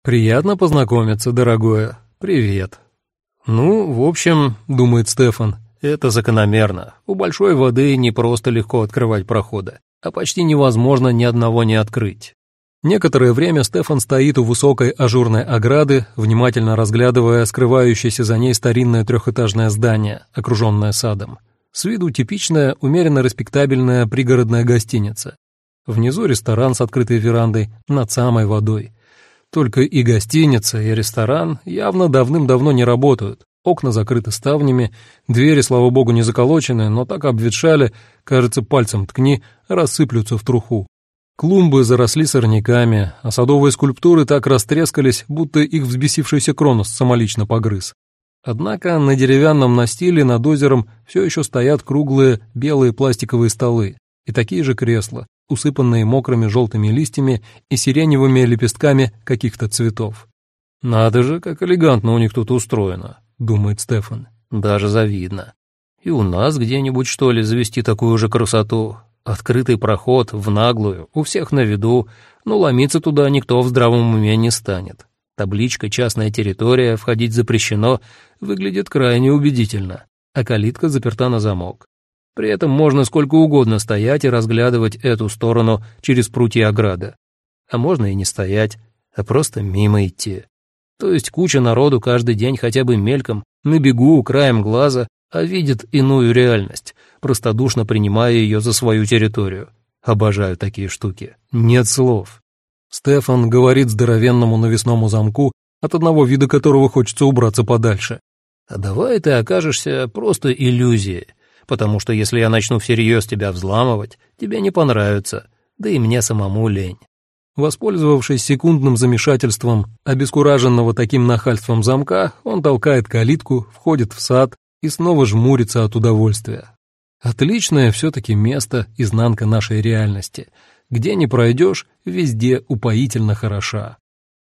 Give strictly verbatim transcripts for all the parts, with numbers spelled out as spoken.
«Приятно познакомиться, дорогое. Привет». «Ну, в общем, — думает Стефан, — это закономерно. У большой воды не просто легко открывать проходы, а почти невозможно ни одного не открыть». Некоторое время Стефан стоит у высокой ажурной ограды, внимательно разглядывая скрывающееся за ней старинное трехэтажное здание, окруженное садом. С виду типичная, умеренно респектабельная пригородная гостиница. Внизу ресторан с открытой верандой, над самой водой. Только и гостиница, и ресторан явно давным-давно не работают. Окна закрыты ставнями, двери, слава богу, не заколочены, но так обветшали, кажется, пальцем ткни, рассыплются в труху. Клумбы заросли сорняками, а садовые скульптуры так растрескались, будто их взбесившийся Кронос самолично погрыз. Однако на деревянном настиле над озером все еще стоят круглые белые пластиковые столы и такие же кресла, усыпанные мокрыми желтыми листьями и сиреневыми лепестками каких-то цветов. «Надо же, как элегантно у них тут устроено», — думает Стефан. «Даже завидно. И у нас где-нибудь, что ли, завести такую же красоту? Открытый проход в наглую, у всех на виду, но ломиться туда никто в здравом уме не станет. Табличка «Частная территория, входить запрещено» выглядит крайне убедительно, а калитка заперта на замок. При этом можно сколько угодно стоять и разглядывать эту сторону через прутья ограды. А можно и не стоять, а просто мимо идти. То есть куча народу каждый день хотя бы мельком, на бегу, краем глаза, а видит иную реальность, простодушно принимая ее за свою территорию. Обожаю такие штуки. Нет слов. Стефан говорит здоровенному навесному замку, от одного вида которого хочется убраться подальше. «А давай ты окажешься просто иллюзией, потому что если я начну всерьез тебя взламывать, тебе не понравится, да и мне самому лень». Воспользовавшись секундным замешательством обескураженного таким нахальством замка, он толкает калитку, входит в сад и снова жмурится от удовольствия. Отличное все-таки место, изнанка нашей реальности. Где не пройдешь, везде упоительно хороша.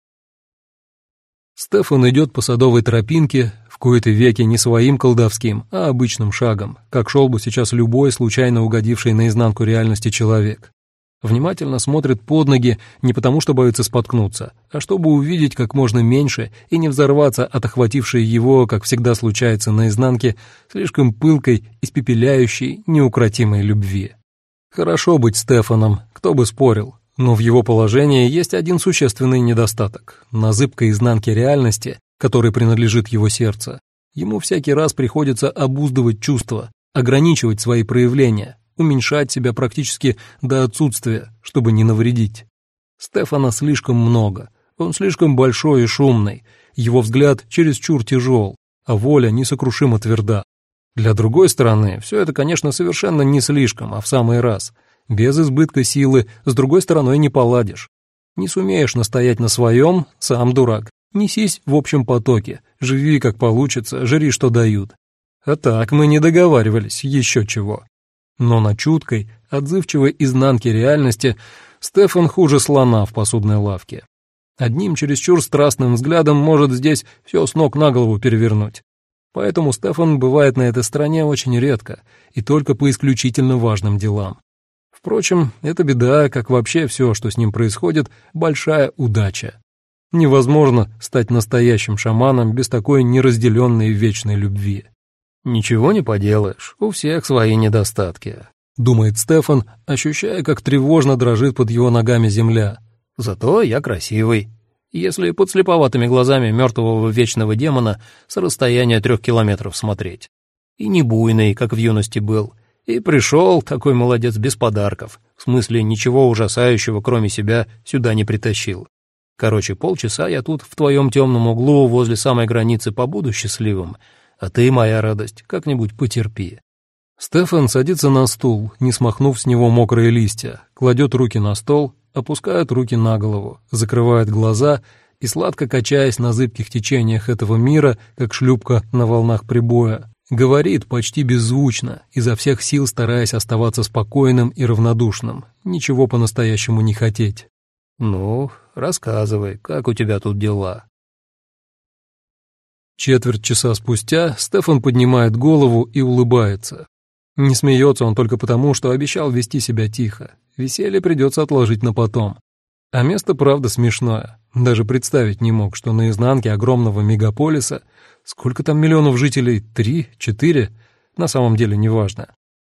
Стефан идет по садовой тропинке, в кои-то веки не своим колдовским, а обычным шагом, как шел бы сейчас любой случайно угодивший наизнанку реальности человек. Внимательно смотрит под ноги не потому, что боится споткнуться, а чтобы увидеть как можно меньше и не взорваться от охватившей его, как всегда случается наизнанке, слишком пылкой, испепеляющей, неукротимой любви. Хорошо быть Стефаном, кто бы спорил, но в его положении есть один существенный недостаток. На зыбкой изнанке реальности, которой принадлежит его сердце, ему всякий раз приходится обуздывать чувства, ограничивать свои проявления, уменьшать себя практически до отсутствия, чтобы не навредить. Стефана слишком много, он слишком большой и шумный, его взгляд чересчур тяжел, а воля несокрушимо тверда. Для другой стороны, все это, конечно, совершенно не слишком, а в самый раз. Без избытка силы с другой стороной не поладишь. Не сумеешь настоять на своем, сам дурак. Несись в общем потоке, живи как получится, жри, что дают. А так мы не договаривались, еще чего. Но на чуткой, отзывчивой изнанке реальности Стефан хуже слона в посудной лавке. Одним чересчур страстным взглядом может здесь все с ног на голову перевернуть. Поэтому Стефан бывает на этой стороне очень редко и только по исключительно важным делам. Впрочем, это беда, как вообще все, что с ним происходит, большая удача. Невозможно стать настоящим шаманом без такой неразделенной вечной любви. «Ничего не поделаешь, у всех свои недостатки», — думает Стефан, ощущая, как тревожно дрожит под его ногами земля. «Зато я красивый, если под слеповатыми глазами мертвого вечного демона с расстояния трех километров смотреть. И не буйный, как в юности был. И пришел, такой молодец, без подарков. В смысле, ничего ужасающего, кроме себя, сюда не притащил. Короче, полчаса я тут в твоем темном углу возле самой границы побуду счастливым, а ты, моя радость, как-нибудь потерпи». Стефан садится на стул, не смахнув с него мокрые листья, кладет руки на стол, опускает руки на голову, закрывает глаза и, сладко качаясь на зыбких течениях этого мира, как шлюпка на волнах прибоя, говорит почти беззвучно, изо всех сил стараясь оставаться спокойным и равнодушным, ничего по-настоящему не хотеть. «Ну, рассказывай, как у тебя тут дела?» Четверть часа спустя Стефан поднимает голову и улыбается. Не смеется он только потому, что обещал вести себя тихо. Веселье придется отложить на потом. А место, правда, смешное. Даже представить не мог, что на изнанке огромного мегаполиса, сколько там миллионов жителей, три, четыре, на самом деле неважно.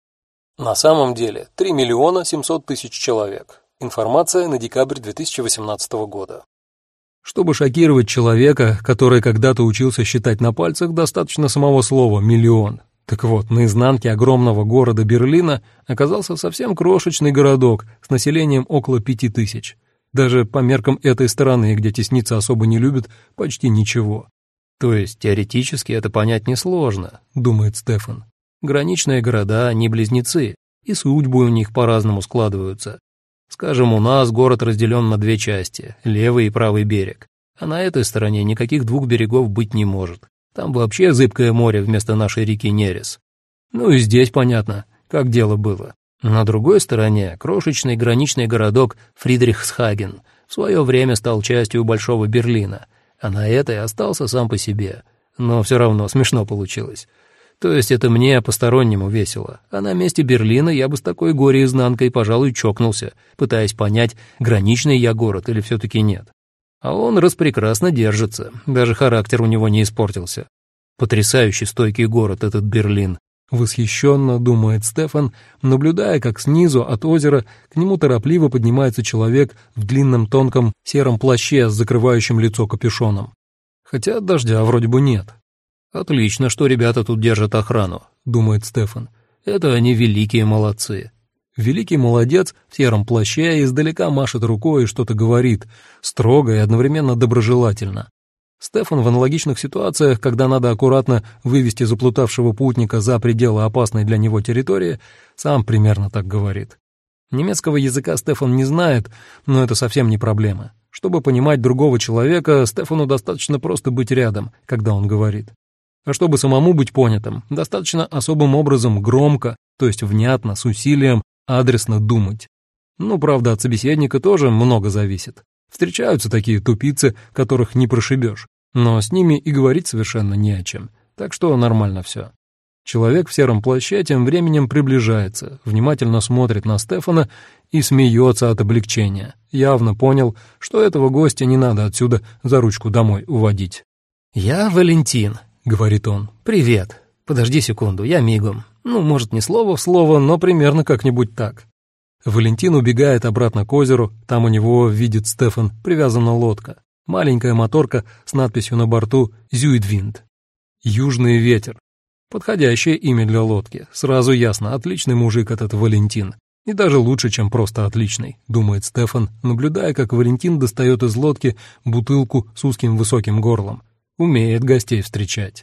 На самом деле три миллиона семьсот тысяч человек. Информация на декабрь две тысячи восемнадцатого года. Чтобы шокировать человека, который когда-то учился считать на пальцах, достаточно самого слова «миллион». Так вот, на изнанке огромного города Берлина оказался совсем крошечный городок с населением около пяти тысяч. Даже по меркам этой стороны, где тесниться особо не любят, почти ничего. То есть теоретически это понять несложно, думает Стефан. Граничные города не близнецы, и судьбы у них по-разному складываются. Скажем, у нас город разделен на две части, левый и правый берег. А на этой стороне никаких двух берегов быть не может. Там вообще зыбкое море вместо нашей реки Нерес. Ну и здесь понятно, как дело было. На другой стороне крошечный граничный городок Фридрихсхаген в свое время стал частью Большого Берлина, а на этой остался сам по себе. Но все равно смешно получилось. То есть это мне постороннему весело, а на месте Берлина я бы с такой горе-изнанкой, пожалуй, чокнулся, пытаясь понять, граничный я город или все-таки нет. А он распрекрасно держится, даже характер у него не испортился. Потрясающий стойкий город этот Берлин. Восхищенно думает Стефан, наблюдая, как снизу от озера к нему торопливо поднимается человек в длинном тонком сером плаще с закрывающим лицо капюшоном. Хотя дождя вроде бы нет. «Отлично, что ребята тут держат охрану», — думает Стефан. «Это они великие молодцы». Великий молодец в сером плаще издалека машет рукой и что-то говорит, строго и одновременно доброжелательно. Стефан в аналогичных ситуациях, когда надо аккуратно вывести заплутавшего путника за пределы опасной для него территории, сам примерно так говорит. Немецкого языка Стефан не знает, но это совсем не проблема. Чтобы понимать другого человека, Стефану достаточно просто быть рядом, когда он говорит. А чтобы самому быть понятым, достаточно особым образом громко, то есть внятно, с усилием, адресно думать. Ну, правда, от собеседника тоже много зависит. Встречаются такие тупицы, которых не прошибешь, но с ними и говорить совершенно не о чем, так что нормально все. Человек в сером плаще тем временем приближается, внимательно смотрит на Стефана и смеется от облегчения. Явно понял, что этого гостя не надо отсюда за ручку домой уводить. «Я Валентин», — говорит он. «Привет. Подожди секунду, я мигом. Ну, может, не слово в слово, но примерно как-нибудь так». Валентин убегает обратно к озеру, там у него, видит Стефан, привязана лодка. Маленькая моторка с надписью на борту «Зюидвинд». «Южный ветер». Подходящее имя для лодки. Сразу ясно, отличный мужик этот Валентин. И даже лучше, чем просто отличный, думает Стефан, наблюдая, как Валентин достает из лодки бутылку с узким высоким горлом. Умеет гостей встречать.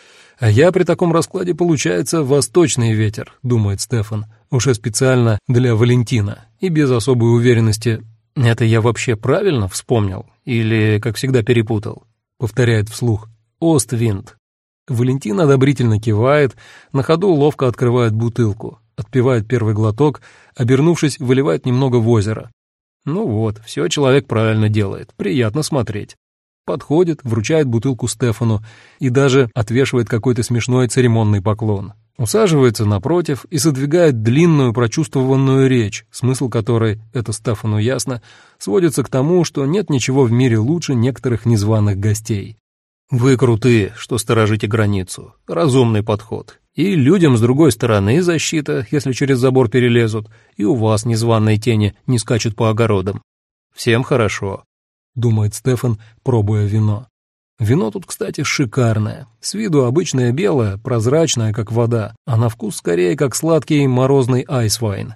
А я при таком раскладе, получается, восточный ветер, думает Стефан, уже специально для Валентина, и без особой уверенности, это я вообще правильно вспомнил или, как всегда, перепутал, повторяет вслух, Оствинд. Валентин одобрительно кивает, на ходу ловко открывает бутылку, отпивает первый глоток, обернувшись, выливает немного в озеро. Ну вот, все человек правильно делает, приятно смотреть. Подходит, вручает бутылку Стефану и даже отвешивает какой-то смешной церемонный поклон. Усаживается напротив и задвигает длинную прочувствованную речь, смысл которой, это Стефану ясно, сводится к тому, что нет ничего в мире лучше некоторых незваных гостей. «Вы крутые, что сторожите границу. Разумный подход. И людям с другой стороны защита, если через забор перелезут, и у вас незваные тени не скачут по огородам. Всем хорошо», — думает Стефан, пробуя вино. Вино тут, кстати, шикарное. С виду обычное белое, прозрачное, как вода, а на вкус скорее как сладкий морозный айсвайн.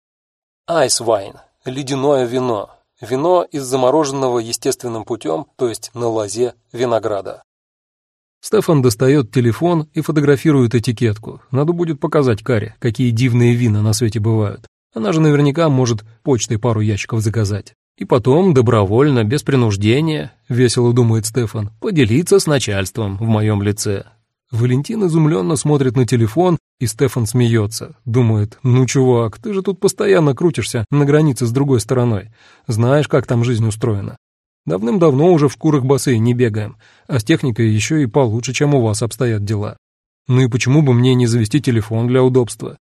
Айсвайн – ледяное вино. Вино из замороженного естественным путем, то есть на лозе, винограда. Стефан достает телефон и фотографирует этикетку. Надо будет показать Каре, какие дивные вина на свете бывают. Она же наверняка может почтой пару ящиков заказать. И потом, добровольно, без принуждения, весело думает Стефан, поделиться с начальством в моем лице. Валентин изумленно смотрит на телефон, и Стефан смеется. Думает, ну, чувак, ты же тут постоянно крутишься на границе с другой стороной. Знаешь, как там жизнь устроена. Давным-давно уже в шкурах босые не бегаем, а с техникой еще и получше, чем у вас обстоят дела. Ну и почему бы мне не завести телефон для удобства?